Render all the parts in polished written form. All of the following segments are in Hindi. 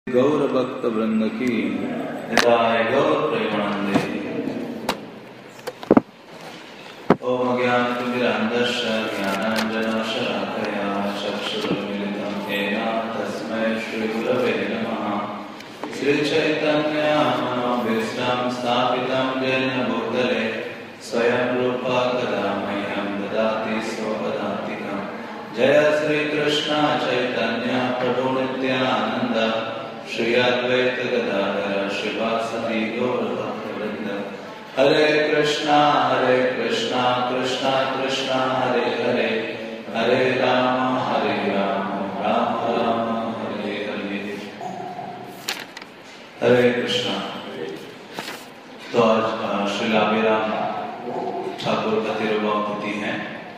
गौर भक्त वृंद की निताय गौर प्रेमानंदे। ओम अज्ञानतिमिरान्धस्य ज्ञानाञ्जनशलाकया चक्षुरुन्मीलितं येन तस्मै श्रीगुरवे नमः। श्रीचैतन्यमनोभीष्टं स्थापितं येन भूतले स्वयं रूपा कदा मह्यं ददाति स्वपदान्तिकं। जय श्रीकृष्ण चैतन्य प्रभु नित्यानन्द श्री अद्वैत गदाधर श्रीवासदि गौर भक्तवृंद। हरे कृष्णा कृष्णा कृष्णा हरे हरे, हरे राम राम राम हरे हरे। हरे कृष्णा। तो आज श्री अभिराम ठाकुर का 13वां तिथि है,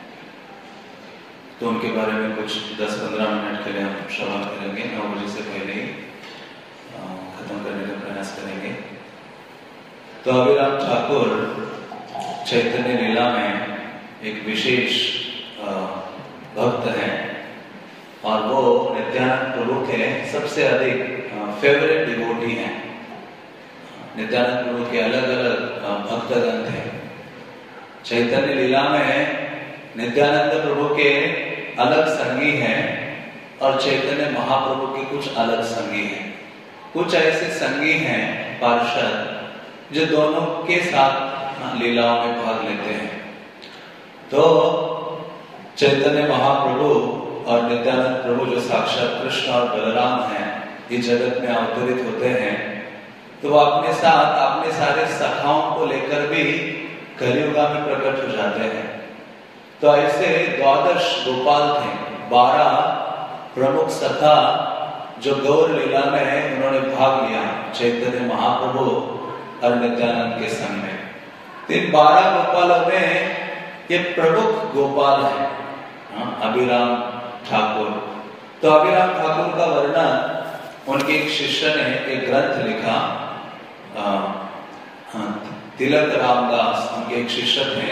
तो उनके बारे में कुछ 10-15 मिनट के लिए हम श्रवण करेंगे। 9 बजे से पहले ही खत्म करने का प्रयास करेंगे। तो अभिराम ठाकुर चैतन्य लीला में एक विशेष भक्त हैं और वो नित्यानंद प्रभु के सबसे अधिक फेवरेट डिवोटी हैं। नित्यानंद प्रभु के अलग अलग भक्तगण थे। चैतन्य लीला में नित्यानंद प्रभु के अलग संगी हैं और चैतन्य महाप्रभु के कुछ अलग संगी हैं। कुछ ऐसे संगी हैं पार्षद जो दोनों के साथ लीलाओं में भाग लेते हैं। तो चैतन्य महाप्रभु और नित्यानंद प्रभु जो साक्षात कृष्ण और बलराम हैं, इस जगत में अवतरित होते हैं, तो वो अपने साथ अपने सारे सखाओं को लेकर भी कलियुगा में प्रकट हो जाते हैं। तो ऐसे 12 गोपाल थे, 12 प्रमुख सखा जो गौर लीला में उन्होंने भाग लिया चैतन्य महाप्रभु और नित्यानंद के संग में। 12 गोपालों में ये प्रमुख गोपाल है अभिराम ठाकुर। तो अभिराम ठाकुर का वर्णन उनके एक शिष्य ने एक ग्रंथ लिखा, तिलक रामदास उनके एक शिष्य थे।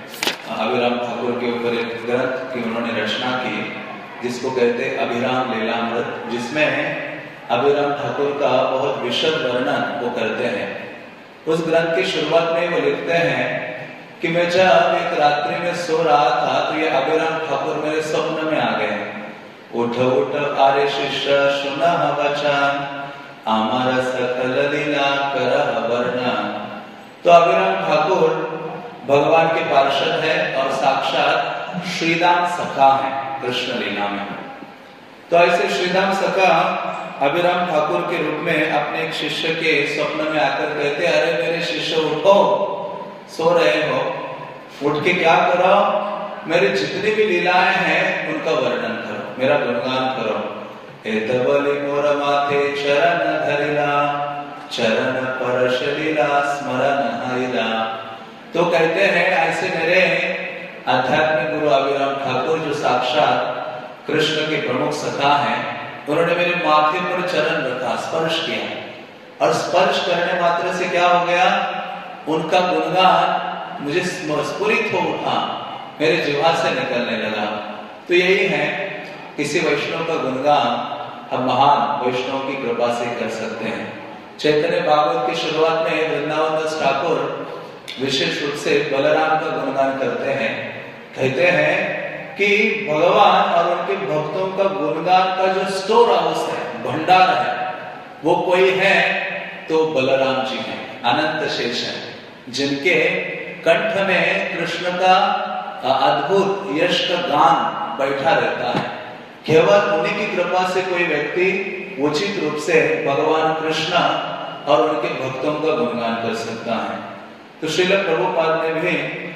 अभिराम ठाकुर के ऊपर एक ग्रंथ की उन्होंने रचना की जिसको कहते अभिराम लीलामृत, जिसमें अभिराम ठाकुर का बहुत विशद वर्णन वो करते हैं। उस ग्रंथ की शुरुआत में वो लिखते हैं कि मैं जब एक रात्रि में सो रहा था तो ये अभिराम ठाकुर मेरे स्वप्न में आ गए। उठ उठ आरे शिष्य सुनह वचन, आमर सकल लीला करह वर्णन। तो अभिराम ठाकुर भगवान के पार्षद है और साक्षात श्रीदाम सखा है कृष्ण लीला में। तो ऐसे श्रीदाम सखा अभिराम ठाकुर के रूप में अपने एक शिष्य के स्वप्न में आकर कहते, अरे मेरे शिष्य उठो, सो रहे हो, उठ के क्या करो, मेरी जितनी भी लीलाएं हैं उनका वर्णन करो, मेरा गुणगान करो। एतबली मोर माथे चरण धरिला, चरण परश लीला स्मरण हरिला। तो कहते हैं ऐसे मेरे आध्यात्मिक गुरु अभिराम ठाकुर जो साक्षात कृष्ण के प्रमुख सखा हैं, उन्होंने मेरे माथे पर चरण रखा, स्पर्श किया, और स्पर्श करने मात्र से क्या हो गया, उनका गुणगान मुझे स्फुरित हो उठा, मेरे जिह्वा से निकलने लगा। तो यही है, किसी वैष्णव का गुणगान हम महान वैष्णव की कृपा से कर सकते हैं। चैतन्य भागवत की शुरुआत में वृंदावन दास ठाकुर विशेष रूप से बलराम का गुणगान करते हैं। कहते हैं कि भगवान और उनके भक्तों का गुणगान का जो स्टोर हाउस है, भंडार है, वो कोई है तो बलराम जी हैं, अनंत शेष हैं, जिनके कंठ में कृष्ण का अद्भुत यश का गान बैठा रहता है। केवल उन्हीं की कृपा से कोई व्यक्ति उचित रूप से भगवान कृष्ण और उनके भक्तों का गुणगान कर सकता है। तो श्रील प्रभुपाद ने भी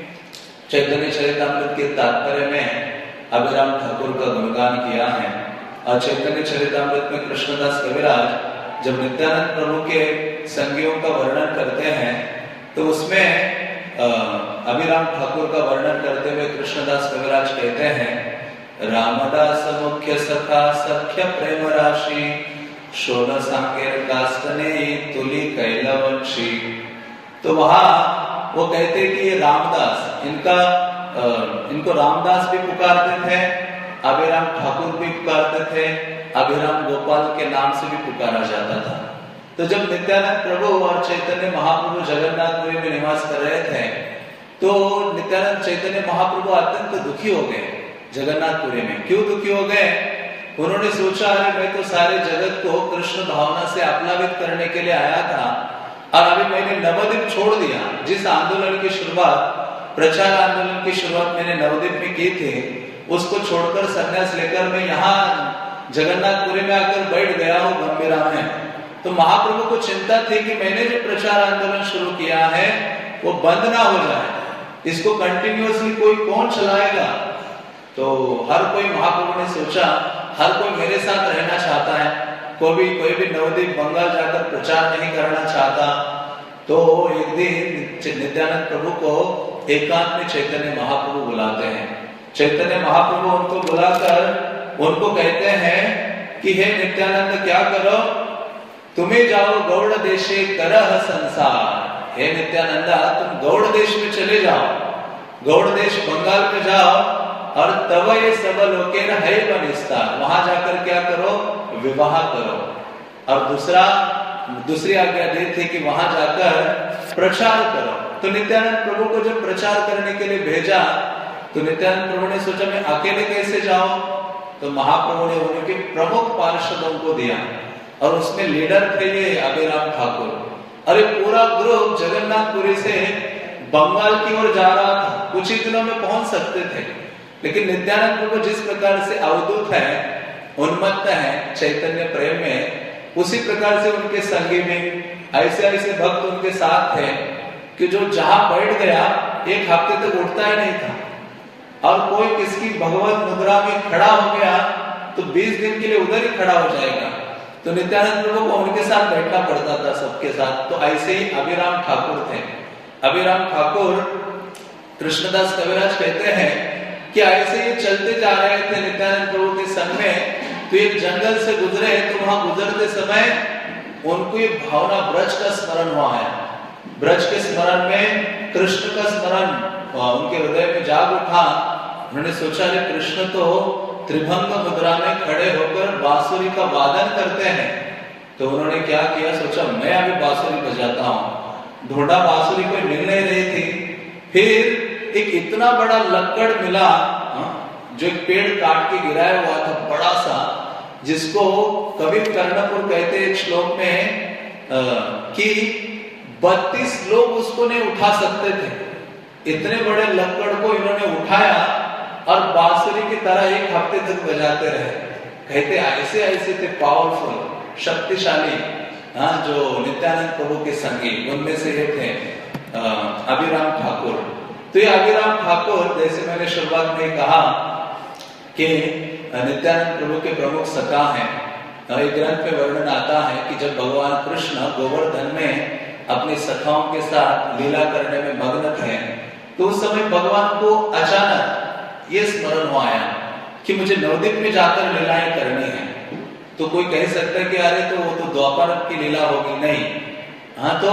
चैतन्य चरितामृत के तात्पर्य में अभिराम ठाकुर का गुणगान किया है। और चैतन्य चरितामृत में कृष्णदास कविराज जब नित्यानंद प्रभु के संगियों का वर्णन करते हैं तो उसमें अभिराम ठाकुर का वर्णन करते हुए कृष्णदास कविराज कहते हैं, रामदास मुख्य सखा सख्य प्रेम राशि, शोण सांकेर कास्तने तुली कैलवंशी। तो वहां वो कहते कि ये रामदास, इनको रामदास भी पुकारते थे अभिराम ठाकुर भी पुकारते थे, अभिराम गोपाल के नाम से भी पुकारा जाता था। तो जब नित्यानंद प्रभु और चैतन्य महाप्रभु जगन्नाथपुरी में निवास कर रहे थे, तो नित्यानंद चैतन्य महाप्रभु अत्यंत दुखी हो गए जगन्नाथपुरी में। क्यों दुखी हो गए? उन्होंने सोचा, अरे मैं तो सारे जगत को कृष्ण भावना से आप्लावित करने के लिए आया था, और अभी मैंने नवद्वीप छोड़ दिया। जिस आंदोलन की शुरुआत, प्रचार आंदोलन की शुरुआत मैंने नवद्वीप में की थी, उसको छोड़कर संन्यास लेकर मैं यहाँ जगन्नाथपुरी में आकर बैठ गया हूँ गंभीरा में। तो महाप्रभु को चिंता थी कि मैंने जो प्रचार आंदोलन शुरू किया है वो बंद ना हो जाए, इसको कंटिन्यूअसली कोई कौन चलाएगा। तो हर कोई, महाप्रभु ने सोचा, हर कोई मेरे साथ रहना चाहता है, कोई भी नवद्वीप बंगाल जाकर प्रचार नहीं करना चाहता। तो एक दिन नित्यानंद प्रभु को एकांत में चैतन्य महाप्रभु बुलाते हैं। चैतन्य महाप्रभु उनको बुलाकर उनको कहते हैं कि हे नित्यानंद, क्या करो, तुम्हें जाओ गौड़ देशे करह संसार। हे नित्यानंदा, तुम गौड़ देश में चले जाओ, गौड़ देश बंगाल में जाओ, और तब ये सब लोकेर है बनिस्तार, वहां जाकर क्या करो, विवाह करो। और दूसरी आज्ञा दी थी कि वहां जाकर प्रचार करो। तो नित्यानंद प्रभु को जब प्रचार करने के लिए भेजा, तो नित्यानंद प्रभु ने सोचा मैं अकेले कैसे जाऊं। तो महाप्रभु ने उनके प्रमुख पार्षदों को दिया, और उसमें लीडर थे ये अभिराम ठाकुर। और ये पूरा ग्रुप जगन्नाथपुरी से बंगाल की ओर जा रहा था, कुछ ही दिनों में पहुंच सकते थे। लेकिन नित्यानंद प्रभु जिस प्रकार से अवधूत है, उन्मत्त है चैतन्य प्रेम में, उसी प्रकार से उनके संगी में ऐसे भक्त उनके साथ थे कि जो जहां बैठ गया एक हफ्ते तक उठता ही नहीं था। और कोई किसकी भगवत मुद्रा में खड़ा हो गया तो 20 दिन के लिए उधर ही खड़ा हो जाएगा। तो नित्यानंद प्रभु को उनके साथ बैठना पड़ता था सबके साथ। तो ऐसे ही अभिराम ठाकुर थे। अभिराम ठाकुर, कृष्णदास कविराज कहते हैं कि ऐसे ही चलते जा रहे थे नित्यानंद प्रभु के संग में, तो एक जंगल से गुजरे, तो वहां गुजरते समय उनको ये भावना ब्रज का स्मरण हुआ है। ब्रज के स्मरण में कृष्ण का स्मरण उनके हृदय में जाग उठा। उन्होंने सोचा, अरे कृष्ण तो त्रिभंग मुद्रा में खड़े होकर बांसुरी का वादन करते हैं। तो उन्होंने क्या किया, सोचा मैं अभी बांसुरी बजाता हूँ। ढूंढा, बांसुरी कोई मिल नहीं रही थी। फिर एक इतना बड़ा लक्कड़ मिला, जो एक पेड़ काट के गिराया हुआ था बड़ा सा, जिसको कवि कर्णपुर कहते एक श्लोक में कि 32 लोग उसको नहीं उठा सकते थे। इतने बड़े लक्कड़ को इन्होंने उठाया और बांसुरी की तरह एक हफ्ते तक बजाते रहे। कहते ऐसे थे पावरफुल, शक्तिशाली, जो नित्यानंद प्रभु के संगी, उनमें से ये थे अभिराम ठाकुर। तो ये अभिराम ठाकुर, जैसे मैंने शुरुआत में कहा कि नित्यानंद प्रभु के प्रमुख सखा हैं। एक ग्रंथ में वर्णन आता है कि जब भगवान कृष्ण गोवर्धन में अपने सखाओं के साथ लीला करने में मग्न थे, तो उस समय भगवान को अचानक ये स्मरण हुआ कि मुझे नवद्वीप में जाकर लीलाएं करनी है। तो कोई कह सकता है कि अरे तो वो तो द्वापर की लीला होगी, नहीं। तो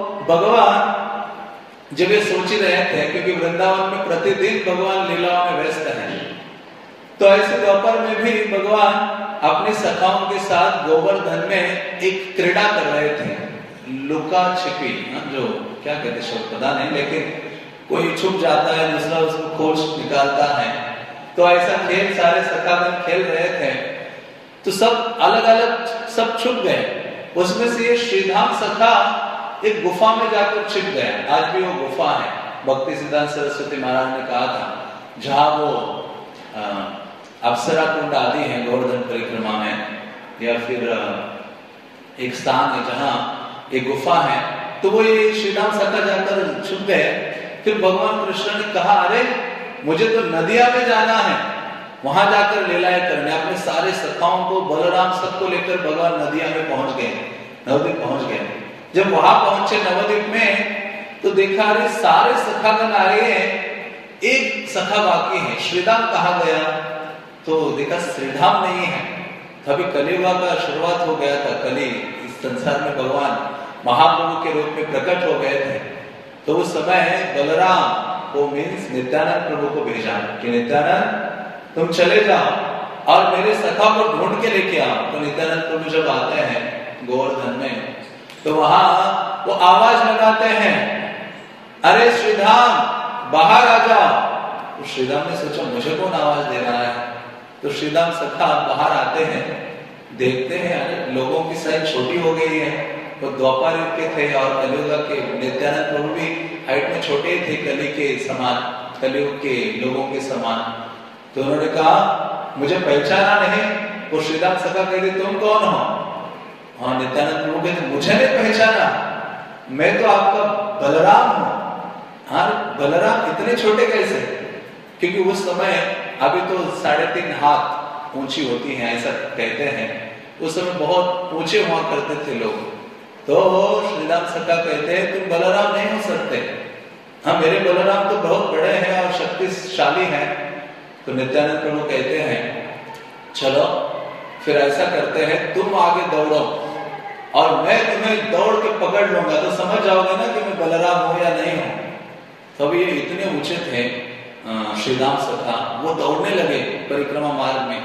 भगवान जब ये सोच ही रहे थे, क्योंकि वृंदावन में प्रतिदिन भगवान लीलाओं में व्यस्त है, तो ऐसे द्वापर में भी भगवान अपने सखाओं के साथ गोवर्धन में एक क्रीड़ा कर रहे थे, लुका छिपी, जो क्या कहते शब्द पता नहीं, लेकिन कोई छुप जाता है, दूसरा उसको खोज निकालता है। तो ऐसा खेल सारे सखागण खेल रहे थे। तो सब अलग अलग सब छुप गए। उसमें से ये श्रीधाम सखा एक गुफा में जाकर छिप गया। आज भी वो गुफा है, भक्ति सिद्धांत सरस्वती महाराज ने कहा था, जहां वो अप्सरा कुंड आदि है गोवर्धन परिक्रमा में, या फिर एक स्थान है जहां एक गुफा है। तो वो ये श्रीधाम सखा जाकर छुप गए। फिर भगवान कृष्ण ने कहा, अरे मुझे तो नदिया में जाना है, वहां जाकर लीलाएं करने। अपने सारे सखाओं को, बलराम सबको लेकर भगवान नदिया में पहुंच गए, नवद्वीप पहुंच गए। जब वहां पहुंचे नवद्वीप में, तो देखा अरे सारे सखागण आ गए हैं, एक सखा बाकी है, श्रीधाम कहा गया। तो देखा श्रीधाम नहीं है। तभी कलियुग का शुरुआत हो गया था। कली इस संसार में भगवान महाप्रभु के रूप में प्रकट हो गए थे। तो उस समय बलराम को मीन्स नित्यानंद प्रभु को भेजा कि नित्यानंद तुम चले जाओ और मेरे सखा को ढूंढ के लेके आओ। तो नित्यानंद प्रभु जब आते हैं गोवर्धन में, तो वहां वो आवाज लगाते हैं, अरे श्रीधाम बाहर आ जाओ। तो श्रीधाम ने सोचा मुझे कौन आवाज दे रहा है। तो श्रीधाम सखा बाहर आते हैं, देखते हैं अरे लोगों की साइज छोटी हो गई है। वो द्वापर युग के थे और कलियुग के नित्यानंद प्रभु भी हाइट में छोटे थे, कली के समान, कलियुग के लोगों के समान। तो उन्होंने कहा मुझे पहचाना नहीं। वो श्रीधाम सखा कहते तुम कौन हो? हाँ, नित्यानंद प्रभु कहते मुझे नहीं पहचाना, मैं तो आपका बलराम हूं। हाँ, बलराम इतने छोटे कैसे? क्योंकि उस समय अभी तो 3.5 हाथ ऊंची होती हैं ऐसा कहते हैं, उस समय बहुत ऊंचे हुआ करते थे लोग। तो श्रीराम सखा कहते हैं तुम बलराम नहीं हो सकते। हाँ, मेरे बलराम तो बहुत बड़े हैं और शक्तिशाली हैं। तो नित्यानंद प्रभु कहते हैं चलो फिर ऐसा करते हैं, तुम आगे दौड़ो और मैं तुम्हें दौड़ के पकड़ लूंगा, तो समझ जाओगे ना कि मैं बलराम हूं या नहीं हूं। तो अब ये इतने ऊंचे थे श्रीराम सखा, वो दौड़ने लगे परिक्रमा मार्ग में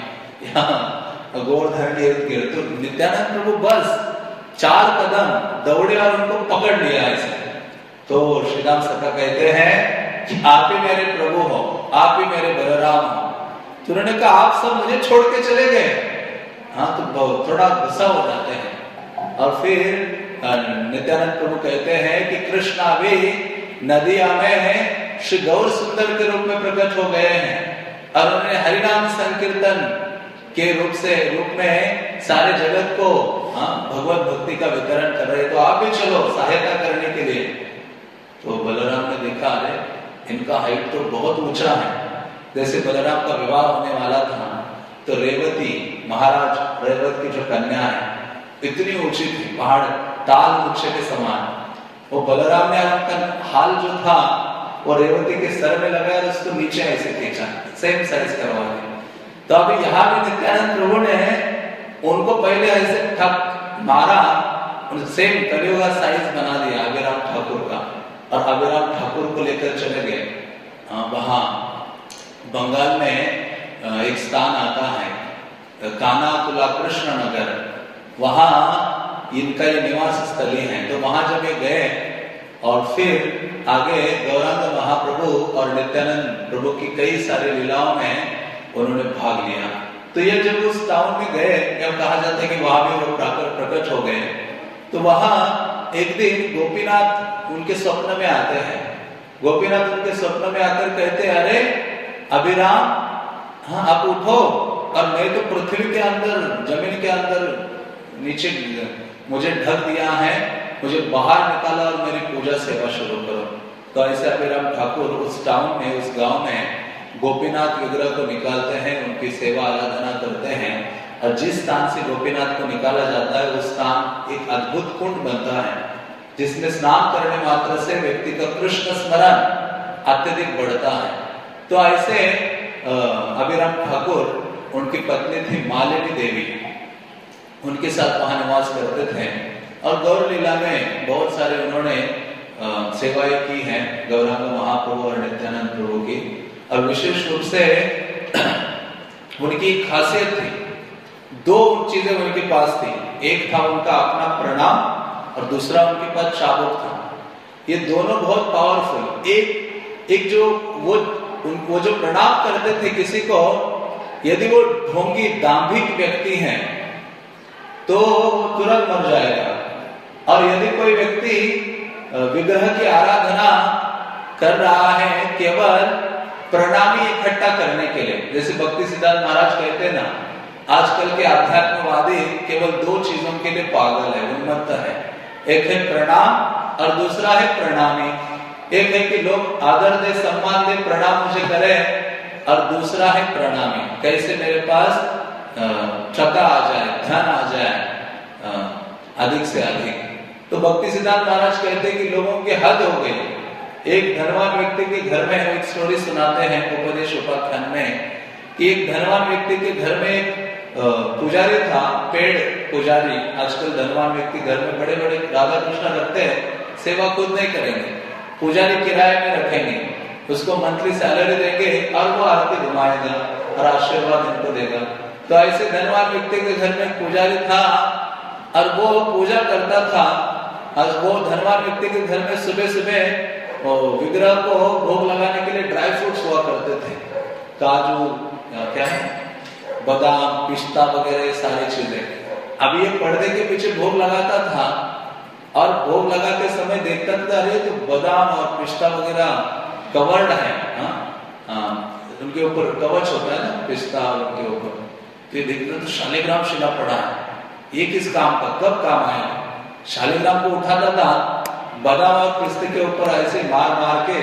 यहाँ गोवर्धन के इर्द गिर्द। तो नित्यानंद प्रभु बस 4 कदम दौड़े और उनको पकड़ लिया ऐसे। तो श्रीराम सखा कहते हैं कि आप ही मेरे प्रभु हो, आप ही मेरे बलराम हो। तो उन्होंने कहा आप सब मुझे छोड़ के चले गए। हाँ, तो थोड़ा गुस्सा हो जाते हैं। और फिर नित्यानंद प्रभु कहते हैं कि कृष्ण अभी नदिया में श्री गौर सुंदर के रूप में प्रकट हो गए हैं और उन्होंने हरिनाम संकीर्तन के रूप में सारे जगत को भगवत भक्ति का वितरण कर रहे। तो आप भी चलो सहायता करने के लिए। तो बलराम ने देखा अरे इनका हाइट तो बहुत ऊंचा है। जैसे बलराम का विवाह होने वाला था तो रेवती महाराज रेवत की जो कन्या है इतनी ऊंची थी, पहाड़ ताल वृक्ष के समान। वो बलराम ने उनका हाल जो था वो रेवती के सर में लगाया और उसको नीचे ऐसे खींचा, सेम साइज करवा दिया। तो अभी यहाँ भी नित्यानंद प्रभु ने उनको पहले ऐसे ठक मारा, सेम कलियुग का साइज बना दिया अभिराम ठाकुर का, और अभिराम ठाकुर को लेकर चले गए। वहां बंगाल में एक स्थान आता है कानाकुला कृष्ण नगर, वहां इनका ये निवास स्थली है। तो वहां जब ये गए और फिर आगे गौरांग महाप्रभु और नित्यानंद प्रभु की कई सारी लीलाओं में उन्होंने भाग लिया। तो ये जब उस टाउन में गए, जब कहा जाता है कि वहां भी वो प्रकट हो गए, तो वहां एक दिन गोपीनाथ उनके स्वप्न में आते हैं। गोपीनाथ उनके स्वप्न में आकर कहते हैं अरे अभिराम, हाँ आप उठो, और मैं तो पृथ्वी के अंदर जमीन के अंदर नीचे मुझे ढक दिया है, मुझे बाहर निकाला और मेरी पूजा सेवा शुरू करो। तो ऐसे अभिराम ठाकुर उस टाउन में, उस गांव में गोपीनाथ विग्रह को निकालते हैं, उनकी सेवा आराधना करते हैं, और जिस स्थान से गोपीनाथ को निकाला जाता है उस स्थान एक अद्भुत कुंड बनता है जिसमें स्नान करने मात्र से व्यक्ति का कृष्ण स्मरण अत्यधिक बढ़ता है। तो ऐसे अभिराम ठाकुर, उनकी पत्नी थी मालिनी देवी, उनके साथ वहां निवास करते थे और गौर लीला में बहुत सारे उन्होंने सेवाएं की हैं गौरांग महाप्रभु और नित्यानंद प्रभु की। और विशेष रूप से उनकी खासियत थी, 2 चीजें उनके पास थी। एक था उनका अपना प्रणाम और दूसरा उनके पास चाबुक था। ये दोनों बहुत पावरफुल। एक जो वो जो प्रणाम करते थे किसी को, यदि वो ढोंगी दाम्भिक व्यक्ति हैं तो तुरंत मर जाएगा, और यदि कोई व्यक्ति विग्रह की आराधना कर रहा है केवल प्रणामी इकट्ठा करने के लिए, जैसे भक्ति सिद्धांत महाराज कहते हैं ना, आजकल के आध्यात्मवादी केवल 2 चीजों के लिए पागल है, उन्मत्त है। एक है प्रणाम और दूसरा है प्रणामी। एक है कि लोग आदर दे, सम्मान दे, प्रणाम मुझे करें, और दूसरा है प्रणामी, कैसे मेरे पास टका आ जाए, धन आ जाए अधिक से अधिक। तो भक्ति सिद्धांत महाराज कहते हैं कि लोगों की हद हो गई। एक धनवान व्यक्ति के घर में, एक स्टोरी सुनाते हैं उपदेश उपाख्यान में, कि एक धनवान व्यक्ति के घर में पुजारी था, पेड़ पुजारी। आजकल धनवान व्यक्ति घर में बड़े बड़े राधा कृष्ण रखते हैं, सेवा खुद नहीं करेंगे, पुजारी किराए में रखेंगे, उसको मंथली सैलरी देंगे और वो आरती घुमाएगा और आशीर्वाद इनको देगा। तो ऐसे धनवान व्यक्ति के घर में पुजारी था और वो पूजा करता था। और वो धनवान व्यक्ति के घर में सुबह सुबह विग्रह को भोग लगाने के लिए ड्राई फ्रूट्स हुआ करते थे, काजू, क्या है, बादाम, पिस्ता वगैरह सारी चीजें। अब ये पर्दे के पीछे भोग लगाता था और भोग लगाते समय देखता था अरे तो बादाम और पिस्ता वगैरह कवर्ड है, उनके ऊपर कवच होता है ना पिस्ता उनके ऊपर। तो ये देखता तो शालिग्राम शिला पड़ा है, ये किस काम का, कब काम आया। शालिग्राम को उठाता था, बादाम और पिस्ते के ऊपर ऐसे मार मार के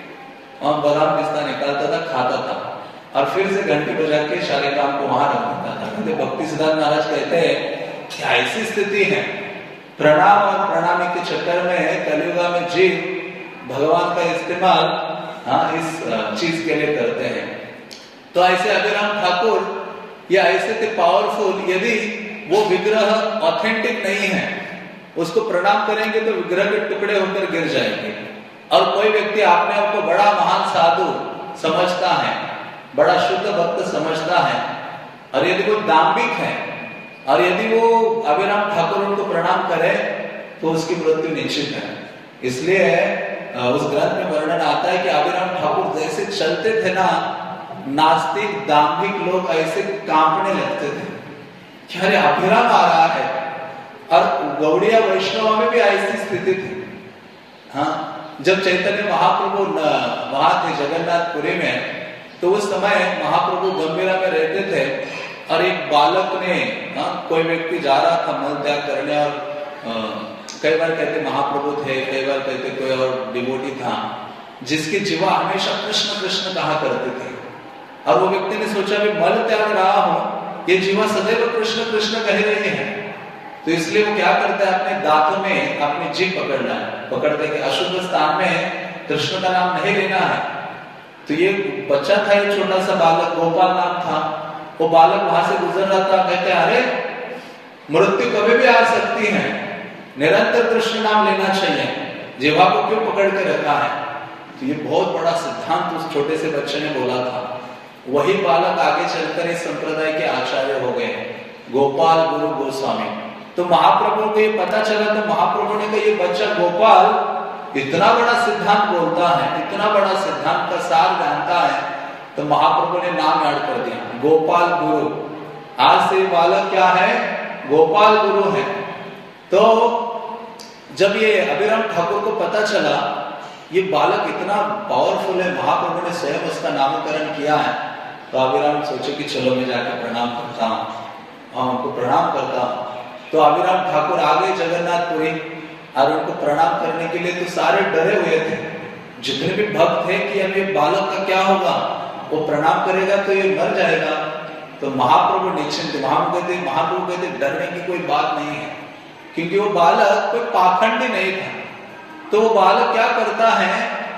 और बादाम पिस्ता निकालता था, खाता था और फिर से घंटी बजा के शालिग्राम को वहां रख देता था। कहते भक्ति सिद्धांत महाराज कहते हैं कि ऐसी स्थिति है, प्रणाम और प्रणामी के चक्कर में कलियुगा में जीव भगवान का इस्तेमाल इस चीज के लिए करते हैं। तो ऐसे अभिराम ठाकुर या ऐसे थे पावरफुल, यदि वो विग्रह ऑथेंटिक नहीं है उसको प्रणाम करेंगे तो विग्रह के टुकड़े होकर गिर जाएंगे। और कोई व्यक्ति अपने आप को बड़ा महान साधु समझता है, बड़ा शुद्ध भक्त समझता है, और यदि वो दाम्भिक है और यदि वो अभिराम ठाकुर उनको प्रणाम करे तो उसकी मृत्यु निश्चित है। इसलिए उस ग्रंथ में वर्णन आता है कि अभिराम ठाकुर जैसे चलते थे ना, नास्तिक दाम्भिक लोग ऐसे कांपने लगते थे कि अरे अभिराम आ रहा है। और गौड़िया वैष्णव में भी ऐसी स्थिति थी। हाँ, जब चैतन्य महाप्रभु वहां थे जगन्नाथपुरी में, तो उस समय महाप्रभु गंभीरा में रहते थे और एक बालक ने, कोई व्यक्ति जा रहा था मल त्याग करने, और कई बार कहते महाप्रभु थे, कई बार कहते कोई और डिवोटी था जिसकी जीवा हमेशा कृष्ण कृष्ण कहा करते थे। और वो व्यक्ति ने सोचा भी मल त्याग रहा हूं, ये जीवा सदैव कृष्ण कृष्ण कह रही है, तो इसलिए वो क्या करता है, अपने दांतों में अपनी जीभ पकड़ते कि अशुद्ध स्थान में कृष्ण का नाम नहीं लेना है। तो ये बच्चा था, ये छोटा सा बालक, गोपाल नाम था, वो बालक वहां से गुजर रहा था। कहते अरे मृत्यु कभी भी आ सकती है, निरंतर कृष्ण नाम लेना चाहिए, जीवा को क्यों पकड़ के रखा है। तो ये बहुत बड़ा सिद्धांत उस छोटे से बच्चे ने बोला था। वही बालक आगे चलकर इस संप्रदाय के आचार्य हो गए, गोपाल गुरु गोस्वामी। तो महाप्रभु को ये पता चला, तो महाप्रभु ने कहा ये बच्चा गोपाल इतना बड़ा सिद्धांत बोलता है, इतना बड़ा सिद्धांत का सार जानता है, तो महाप्रभु ने नाम ऐड कर दिया गोपाल गुरु। आज से बालक क्या है, गोपाल गुरु है। तो जब ये अभिराम ठाकुर को पता चला ये बालक इतना पावरफुल है, महाप्रभु ने स्वयं उसका नामकरण किया है, तो अभिराम सोचे कि चलो मैं जाकर प्रणाम करता हूँ, उनको प्रणाम करता हूँ। तो अभिराम ठाकुर आ गए जगन्नाथपुरी और उनको प्रणाम करने के लिए। तो सारे डरे हुए थे, जितने भी भक्त थे कि अब ये बालक का क्या होगा, वो प्रणाम करेगा तो ये मर जाएगा। तो महाप्रभु निश्चिंत, महाप्रभु कहते डरने की कोई बात नहीं है, क्योंकि वो बालक कोई पाखंडी नहीं था। तो वो बालक क्या करता है,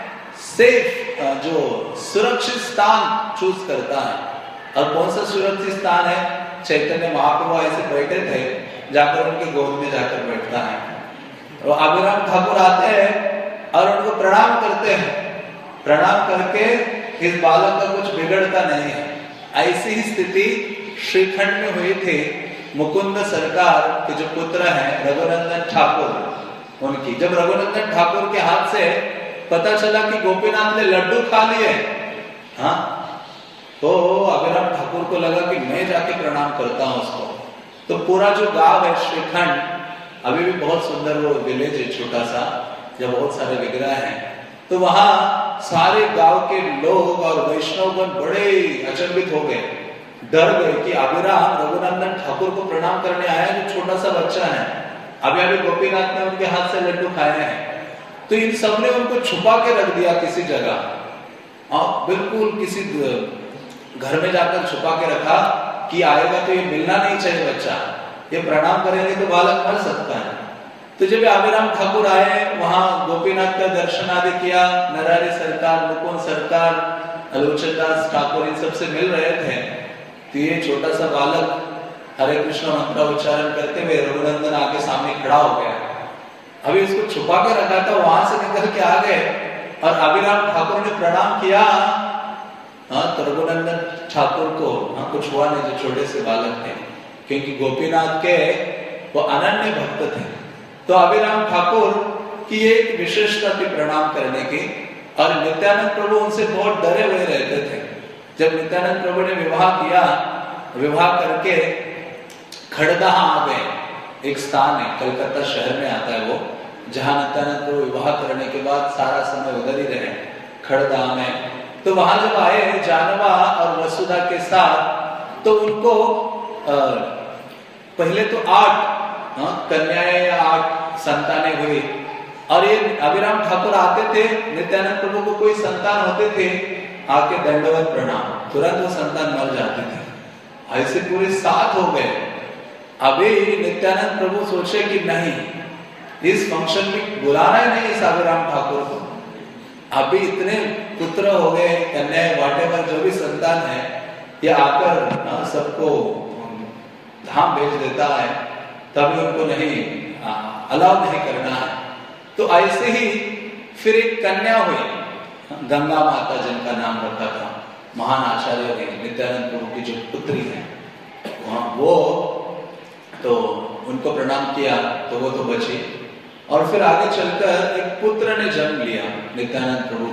सेफ जो सुरक्षित स्थान चूज करता है। और कौन सा सुरक्षित स्थान है, चैतन्य महाप्रभु ऐसे बैठे थे, जाकर उनके गोद में जाकर बैठता है। तो अभिराम ठाकुर आते हैं और उनको प्रणाम करते हैं, प्रणाम करके इस बालक का कुछ बिगड़ता नहीं है। ऐसी ही स्थिति श्रीखंड में हुई थी मुकुंद सरकार के जो पुत्र हैं रघुनंदन ठाकुर उनकी। जब रघुनंदन ठाकुर के हाथ से पता चला कि गोपीनाथ ने लड्डू खा लिए, हाँ, तो अभिराम ठाकुर को लगा कि मैं जाके प्रणाम करता हूं उसको। तो पूरा जो गांव है श्रीखंड, अभी भी बहुत सुंदर वो विलेज है छोटा सा, जब बहुत सारे विग्रह हैं, तो वहां सारे गांव के लोग और वैष्णवगण बड़े अचंभित हो गए, डर गए कि अभिराम रघुनंदन ठाकुर को प्रणाम करने आया है, जो छोटा सा बच्चा है, अभी अभी गोपीनाथ ने उनके हाथ से लड्डू खाए हैं। तो इन सब ने उनको छुपा के रख दिया किसी जगह, और बिल्कुल किसी घर में जाकर छुपा के रखा कि आएगा तो ये मिलना नहीं चाहिए बच्चा, ये प्रणाम करेंगे तो बालक मर सकता है। तो जब अभिराम ठाकुर आए, वहां गोपीनाथ का दर्शन आदि किया, नरहरि सरकार, मुकुंद सरकार, आलोचनदास ठाकुर इन सबसे मिल रहे थे, तो ये छोटा सा बालक हरे कृष्ण मंत्र उच्चारण करते हुए रघुनंदन आके सामने खड़ा हो गया। अभी उसको छुपा के रखा था, वहां से निकल के आ गए और अभिराम ठाकुर ने प्रणाम किया तो रघुनंदन ठाकुर को कुछ हुआ नहीं, जो छोटे से बालक थे, क्योंकि गोपीनाथ के वो अनन्य भक्त थे। तो अभिराम ठाकुर की एक विशेषता थी प्रणाम करने की, और नित्यानंद प्रभु उनसे बहुत डरे हुए रहते थे। जब नित्यानंद प्रभु ने विवाह किया, विवाह करके खड़दहा आ गए, एक स्थान है कलकत्ता शहर में आता है वो, जहां नित्यानंद प्रभु विवाह करने के बाद सारा समय उधर ही रहे, खड़दहा में। तो वहां जब आए जानवा और वसुधा के साथ, तो उनको पहले तो 8 कन्याएं या 8 संतानें हुई। और ये अभिराम ठाकुर आते थे, नित्यानंद प्रभु को कोई संतान होते थे, आके दंडवत प्रणाम, तुरंत वो संतान मर जाते थे। ऐसे पूरे 7 हो गए। अभी नित्यानंद प्रभु सोचे कि नहीं, इस फंक्शन में बुलाना ही नहीं इस अभिराम ठाकुर को। अभी इतने पुत्र हो गए, कन्याएं, व्हाटएवर जो भी संतान है, ये आकर सबको धाम भेज देता है, तभी उनको नहीं अलाउ नहीं करना है। तो ऐसे ही फिर एक कन्या हुई, गंगा माता, जिनका नाम रखा था महान आचार्य ने, नित्यानंद प्रभु की जो पुत्री है, वो तो उनको प्रणाम किया तो वो तो बची। और फिर आगे चलकर एक पुत्र ने जन्म लिया नित्यानंद प्रभु,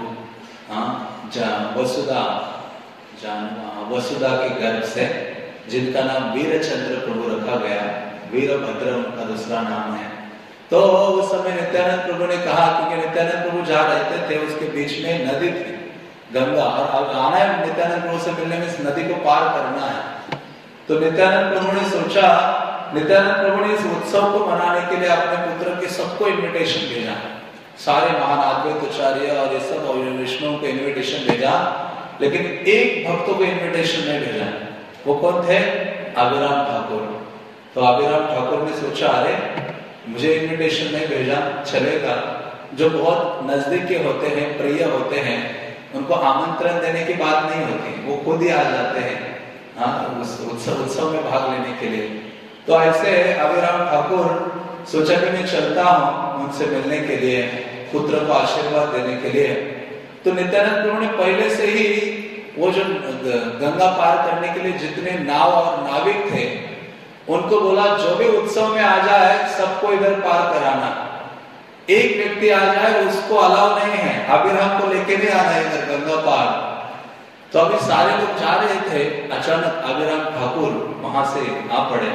वसुधा के गर्भ से, जिनका नाम वीरचंद्र प्रभु रखा गया। वीरभद्र उनका दूसरा नाम है। तो उस समय नित्यानंद प्रभु ने कहा, क्योंकि नित्यानंद प्रभु जहाँ रहते थे उसके बीच में नदी थी गंगा, और आना है नित्यानंद प्रभु से मिलने में, इस नदी को पार करना है। तो नित्यानंद प्रभु ने सोचा, नित्यानंद प्रभु ने इस उत्सव को मनाने के लिए अपने पुत्र के सबको इन्विटेशन भेजा, सारे महान अद्वैताचार्य और ये सब विष्णु को इन्विटेशन भेजा, लेकिन एक भक्त को इन्विटेशन नहीं भेजा। वो कौन थे? अभिराम ठाकुर। तो अभिराम ठाकुर ने सोचा, अरे मुझे इन्विटेशन नहीं भेजा, चलेगा। जो बहुत नजदीक के होते हैं, प्रिय होते हैं, उनको आमंत्रण देने की बात नहीं होती, वो खुद ही आ जाते हैं उस उत्सव में भाग लेने के लिए। तो ऐसे अभिराम ठाकुर सोचा कि मैं चलता हूँ उनसे मिलने के लिए, पुत्र को आशीर्वाद देने के लिए। तो नित्यानंद प्रभु ने पहले से ही वो जो गंगा पार करने के लिए जितने नाव और नाविक थे, उनको बोला, जो भी उत्सव में आ जाए सबको इधर पार कराना, एक व्यक्ति आ जाए उसको अलाउ नहीं है, अभिराम को लेके नहीं आना इधर गंगा पार। तो अभी सारे लोग जा रहे थे, अचानक अभिराम ठाकुर वहां से आ पड़े।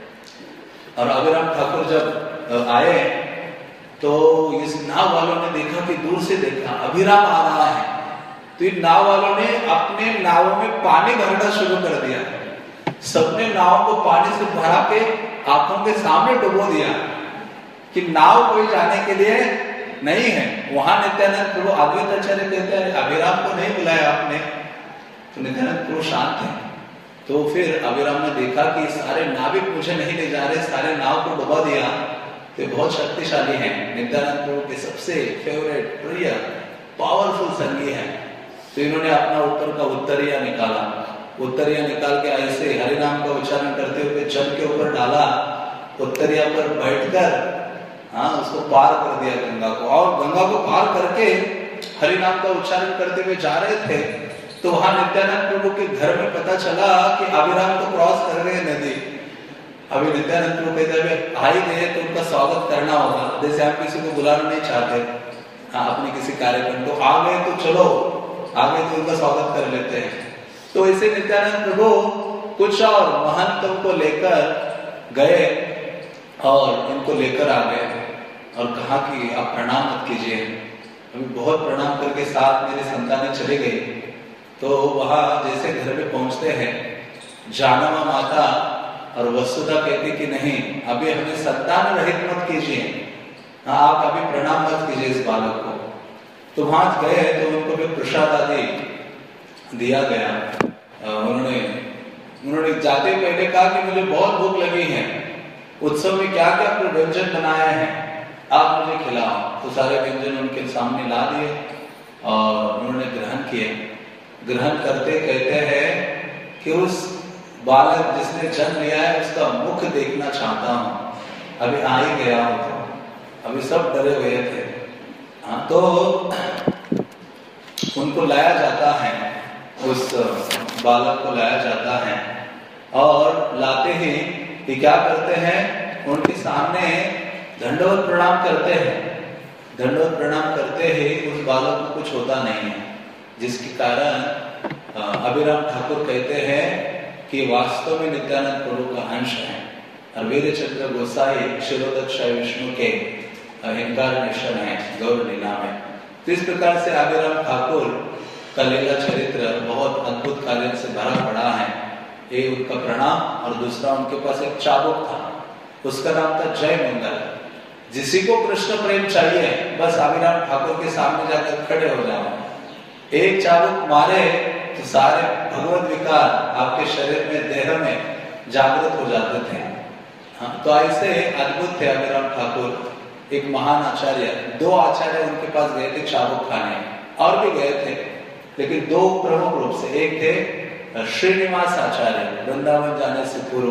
और अभिराम ठाकुर जब आए तो इस नाव वालों ने देखा कि दूर से देखा अभिराम आ रहा है, तो इन नाव वालों ने अपने नावों में पानी भरना शुरू कर दिया। सबने नाव को पानी से भरा के आंखों के सामने डुबो दिया कि नाव कोई जाने के लिए नहीं है। वहां नित्यानंद प्रभु अद्वैताचार्य कहते हैं, अभिराम को नहीं बुलाया आपने? तो नित्यानंद प्रभु शांत है। तो फिर अभिराम ने देखा कि सारे नाविक मुझे नहीं ले जा रहे, सारे नाव को डुबा दिया, तो बहुत शक्तिशाली है, नित्यानंद प्रभु के सबसे फेवरेट, प्रिय, पावरफुल संगी है। तो इन्होंने अपना ऊपर का उत्तरिया निकाला, उत्तरिया निकाल के ऐसे हरिनाम का उच्चारण करते हुए जल के ऊपर डाला, उत्तरिया पर बैठकर उसको पार कर दिया गंगा को। और गंगा को पार करके हरिनाम का उच्चारण करते हुए जा रहे थे, तो वहां नित्यानंद प्रभु के घर में पता चला कि अभिराम तो क्रॉस कर रहे हैं नदी। अभी नित्यानंद प्रभु कहते हैं, आ ही गए तो उनका स्वागत करना होगा, जैसे आप किसी को बुलाना नहीं चाहते अपने किसी कार्यक्रम को, आ गए तो चलो, आ गए तो उनका स्वागत कर लेते हैं। तो ऐसे नित्यानंद प्रभु कुछ और महंतों को लेकर गए और इनको लेकर आ गए और कहा कि आप प्रणाम मत कीजिए। अभी बहुत प्रणाम करके साथ मेरी संतानें चले गई। तो वहां जैसे घर में पहुंचते हैं, जानवा माता और वसुधा कहती कि नहीं, अभी हमें संतान रहित मत कीजिए, आप अभी प्रणाम मत कीजिए इस बालक को। तो वहां गए तो उनको भी प्रसाद आदि दिया गया। उन्होंने जाते पहले कहा कि मुझे बहुत भूख लगी है, उत्सव में क्या क्या व्यंजन बनाए हैं, आप मुझे खिलाओ। तो सारे व्यंजन उनके सामने ला दिए और उन्होंने ग्रहण किए। ग्रहण करते कहते हैं कि उस बालक जिसने जन्म लिया है उसका मुख देखना चाहता हूं, अभी आ ही गया हूं। तो अभी सब डरे हुए थे। तो उनको लाया जाता है। उस बालक को लाया जाता है और लाते ही ये क्या करते हैं, उनके सामने दंडवत प्रणाम करते हैं। दंडवत प्रणाम करते ही उस बालक को कुछ होता नहीं है, जिसके कारण अभिराम ठाकुर कहते हैं कि वास्तव में नित्यानंद प्रभु का अंश है और वीर चंद्र गोसाई क्षीरोदक्षाय विष्णु के इनकारनेशन है गौर लीला में। तो इस प्रकार से अभिराम ठाकुर का लीला चरित्र बहुत अद्भुत कार्य से भरा पड़ा है। एक उनका प्रणाम और दूसरा उनके पास एक चाबुक था, उसका नाम था जय मंगल। जिसी को कृष्ण प्रेम चाहिए बस अभिराम ठाकुर के सामने जाकर खड़े हो जाओ, एक चाबुक मारे तो सारे भगवत विकार आपके शरीर में देह में जागृत हो जाते थे। हाँ, तो ऐसे अद्भुत थे अभिराम ठाकुर। एक महान आचार्य, दो आचार्य उनके पास गए थे चाबुक खाने, और भी गए थे लेकिन दो प्रमुख रूप से, एक थे श्रीनिवास आचार्य, वृंदावन जाने से पूर्व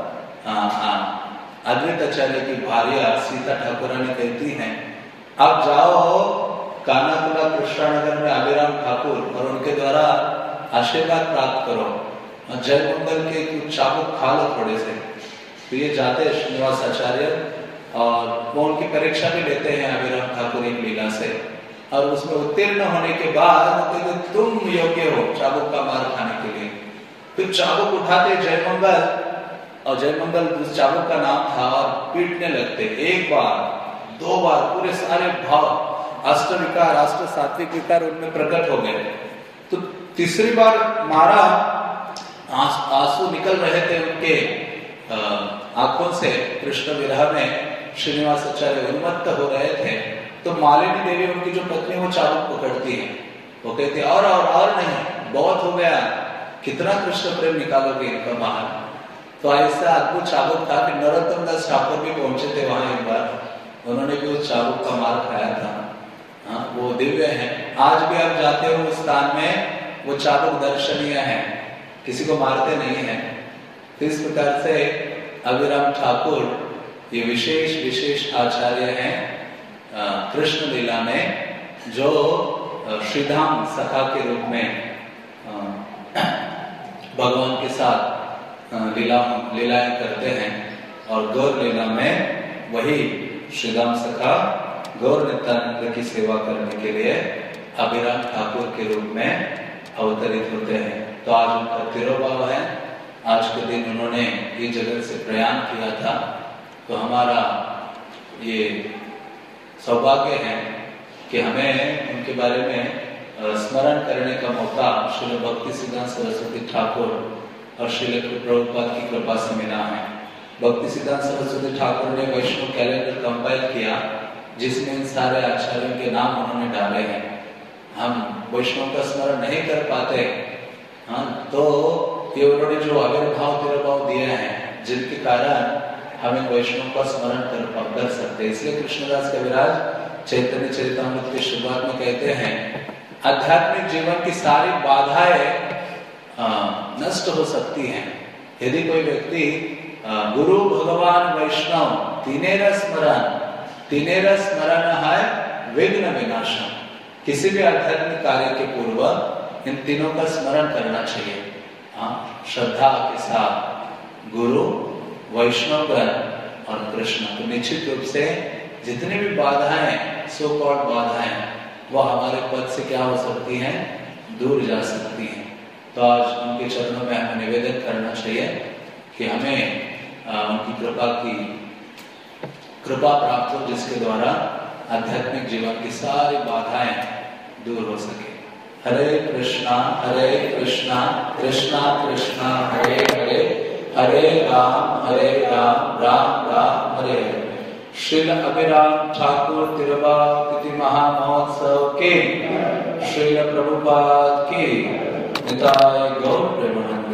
अद्वैत आचार्य की भार्या सीता ठाकुरानी कहती हैं अब जाओ कानाकुला कृष्णानगर में अभिराम ठाकुर और उनके द्वारा आशीर्वाद प्राप्त करो, जय मंगल के कुछ चाबुक खा लो थोड़े से। तो ये जाते श्रीनिवास आचार्य और वो उनकी परीक्षा भी लेते हैं अभिराम ठाकुर एक लीला से, और उसमें उत्तीर्ण होने के बाद वो कहते तुम योग्य हो चाबुक का मार खाने के लिए। फिर चाबुक उठाते जय मंगल, और जय मंगल उस चाबुक का नाम था, और पीटने लगते एक बार दो बार, पूरे सारे भाव अष्ट विकार अष्ट सात्विक विकार उनमें प्रकट हो गए। तो तीसरी बार मारा, आंसू निकल रहे थे उनके आंखों से, कृष्ण विरह में श्रीनिवास आचार्य उन्मत्त हो रहे थे। तो मालिनी देवी उनकी जो पत्नी वो चाबुक पकड़ती है, वो कहती और नहीं, बहुत हो गया, कितना कृष्ण प्रेम निकालोगे इनका बाहर। तो ऐसा अद्भुत चाबुक था कि नरोत्तम दास ठाकुर भी पहुंचे थे वहां एक बार, उन्होंने भी उस चाबुक का मार खाया था। हाँ, वो दिव्य है, आज भी आप जाते हो उस स्थान में वो चाबुक दर्शनीय है, किसी को मारते नहीं है। तो इस प्रकार से अभिराम ठाकुर ये विशेष आचार्य हैं कृष्ण लीला में, जो श्रीधाम सखा के रूप में भगवान के साथ लीलाएं करते हैं, और गौर लीला में वही श्रीधाम सखा गौर नित्यानंद की सेवा करने के लिए अभिराम ठाकुर के रूप में अवतरित होते हैं। तो आज उनका तिरुभाव है, आज के दिन उन्होंने ये जगत से प्रयाण किया था। तो हमारा ये सौभाग्य है कि हमें उनके बारे में स्मरण करने का मौका श्रील भक्ति सिद्धांत सरस्वती ठाकुर और श्रील प्रभुपाद की कृपा से मिला है। भक्ति सिद्धांत सरस्वती ठाकुर ने वैष्णव कैलेंडर कंपाइल किया, जिसमें इन सारे आचार्यों के नाम उन्होंने डाले हैं। हम वैष्णव का स्मरण नहीं कर पाते, हाँ, तो ये उन्होंने जो आविर्भाव तिरुभाव दिए हैं, जिनके कारण हमें वैष्णव का स्मरण कर सकते हैं। इसलिए कृष्णदास कविराज चैतन्य चरितामृत की शुरुआत में कहते हैं आध्यात्मिक जीवन की सारी बाधाएं नष्ट हो सकती हैं यदि कोई व्यक्ति गुरु भगवान वैष्णव तीनेर स्मरण है विघ्न विनाशम। किसी भी आध्यात्मिक कार्य के पूर्व इन तीनों का स्मरण करना चाहिए। हाँ, श्रद्धा के साथ गुरु, वैष्णवगण और कृष्ण। तो निश्चित रूप से जितनी भी बाधाएं, सो कॉल्ड बाधाएं, वो हमारे पद से क्या हो सकती हैं, दूर जा सकती हैं। तो आज उनके चरणों में हमें निवेदन करना चाहिए कि हमें उनकी कृपा प्राप्त हो, जिसके द्वारा आध्यात्मिक जीवन की सारी बाधाएं दूर हो सके। हरे कृष्णा कृष्णा कृष्णा हरे हरे, हरे राम राम राम हरे हरे। श्रील अभिराम ठाकुर तिरुभाव तिथि महामहोत्सव के, श्रील प्रभुपाद की निताय गौर प्रेमानंद।